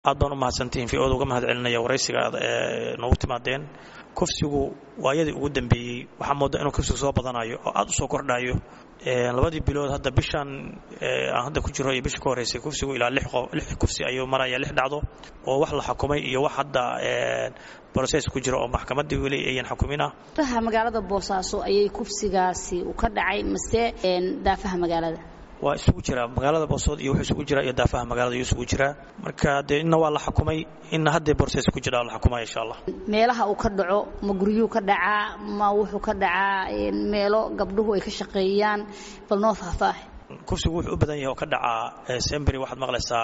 aad baan u mahadsantihiin fii'ooda uga mahad celinaya waraysiga noogu timaadeen kufsigu waayadii ugu dambeeyay waxa moodaa inuu kufsigu soo badanayo oo aad u soo kordhayo labadii bilood hadda bishan aan hadda ku jiro iyo bishii ka horeysay kufsigu ilaa 6 kufsi ayuu maraya 6 dhacdo oo wax la xukumay iyo wax hadda process ku jiro oo maxkamadda wali ayaan xukumina magaalada Boosaaso ayay kufsigaasi u ka dhacay mise daafaha magaalada waa isugu jira magaalada Boosod iyo wuxuu isugu jira iyo daafaha magaalada iyo isugu jira marka inna waa la xukumay inna hadda process ku jira la xukumay insha Allah meelaha uu ka dhaco ma guriyuu ka dhaca ma wuxuu ka dhaca meelo gabdhuhu ay ka shaqeeyaan bal noo faahfaah kufsigu wuxuu u badan yahay oo ka dhaca Sembri waxaad maqlaysaa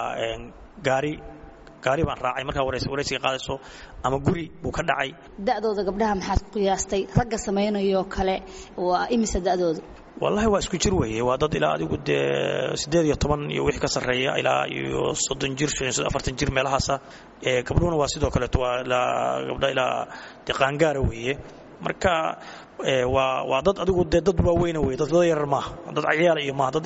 gaari baan raacay marka waraysiga qaadayso ama guri buu ka dhacay da'dooda gabdhaha maxaad qiyaastay ragga sameeynayoo kale waa imisa da'dooda wallahi waa isku jir weeye waa dad ilaa adigu 18 iyo wixii ka sareeya ilaa iyo 30 jir 40 jir meelahaas gabdhuhuna waa sidoo kale gabdha ilaa qaangaara weeye marka waa dad adigu dad waaweyn weeye dad yar ma dad ciyaal iyo ma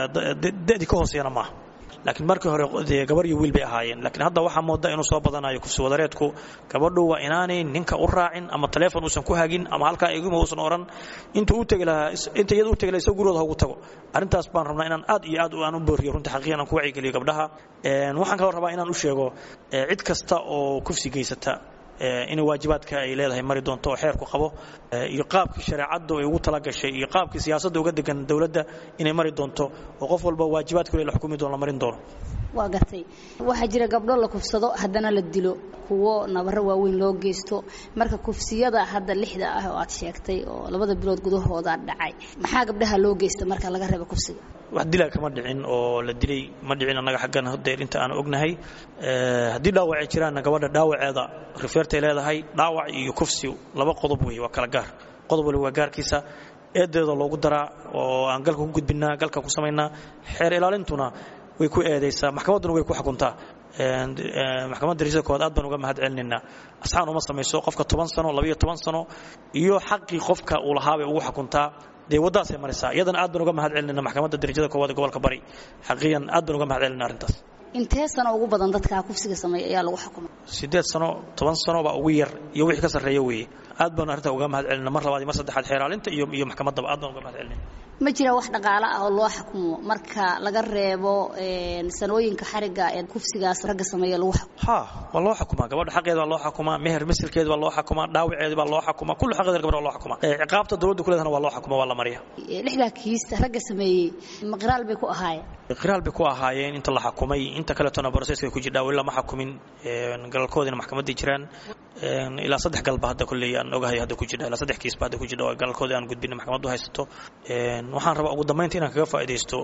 dad ka hooseeyana ma laakiin markii hore gabar iyo wiil bay ahaayeen laakiin hadda waxa moodaa inuu soo badanayo kufsi wadareedku gabadhu waa inaanay ninka u raacin ama telefoon uusan ku hagin ama halka eeguma uusan oran inta uu tagay inta iyadu u tagay soo gurooda ugu tago arintaas baan rabnaa inaan aad iyo aad aan u booriyo runta xaqiiqan aan ku wacyi geliyo gabdhaha waxaan ka rabaa inaan u sheego cid kasta oo kufsi geysata in waajibaadka ay leedahay mari doonto oo xeerku qabo iyo qaabka shariicadu ay ugu tala gashay iyo qaabka siyaasadda uga degan dawladda inay mari doonto oo qof walba waajibaadka la xukuumi doono la marin doono waa gartay waxa jira gabdho la kufsado haddana la dilo kuwo nabar waaweyn loo geysto marka kufsiyada hadda 6 ah oo aad sheegtay oo labada bilood gudahooda dhacay maxaa gabdhaha loo geysta marka laga reebo kufsiga wax dilaa kama dhicin oo la dilay ma dhicin anaga xaqan hadeer inta aan ognahay hadii dhaawac jiraan gabadha dhaawaceeda refertay leedahay dhaawac iyo kufsi laba qodob weey waa kala gaar qodob wali waa gaarkiisa eedeeda loogu daraa oo aan galka ku gudbinaa galka ku sameynaa xeer ilaalintuna way ku eedeysaa maxkamaduna way ku xukuntaa maxkamadda risakood aad baan uga mahad celinayna asxaan uma sameeyso qofka 10 sano 12 sano iyo xaqi qofka uu lahaa bay ugu xukuntaa wadaas ay maraysaa iyadana aad baan uga mahad celinayna maxkamadda darajada koowaad ee gobolka Bari xaqiiqan aad baan uga mahad celinayna arintaas intee sano ugu badan dadka kufsiga sameeyay ayaa lagu xukumay 8 sano 10 sano baa ugu yar iyo wixii ka sareeya weeye aad baan arinta uga mahad celinayna mar labaad iyo mar saddexaad xeeraalinta iyo maxkamadda aad baan uga mahad celinayna ma jira wax dhaqaale ah oo loo xukumo marka laga reebo sanooyinka xariga ee kufsigaas ragga sameeyo lagu waa loo xukumaa gabadha xaqeeda waa loo xukumaa meher misilkeeda waa loo xukumaa dhaawaceeda waa loo xukumaa kullu xaqeeda gabadha waa loo xukumaa ciqaabta dawladda kuleedana waa loo xukumaa waa la mariyaa 6 kiis ragga sameeyay maqraal bay ku ahaayeen inta la xukumay inta kale toona processka ku jira wala ma xukumin galalkoodina maxkamadda jiraan ilaa 3 galba hadda kulli aan ogahay hadda ku jira ilaa 3 kiis ba hadda ku jira oo galalkoodii aan gudbin maxkamaddu haysto waxaan rabaa ugu dambeyntii inaan kaga faa'iideysto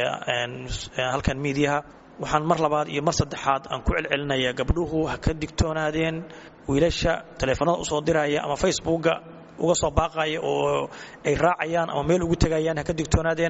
halkan meediyaha waxaan mar labaad iyo mar saddexaad aan ku celcelinayaa gabdhuhu ha ka digtoonaadeen wiilasha telefoonada u soo diraya ama facebooka uga soo baaqaya oo ay raacayaan ama meel ugu tagayaan ha ka digtoonaadeen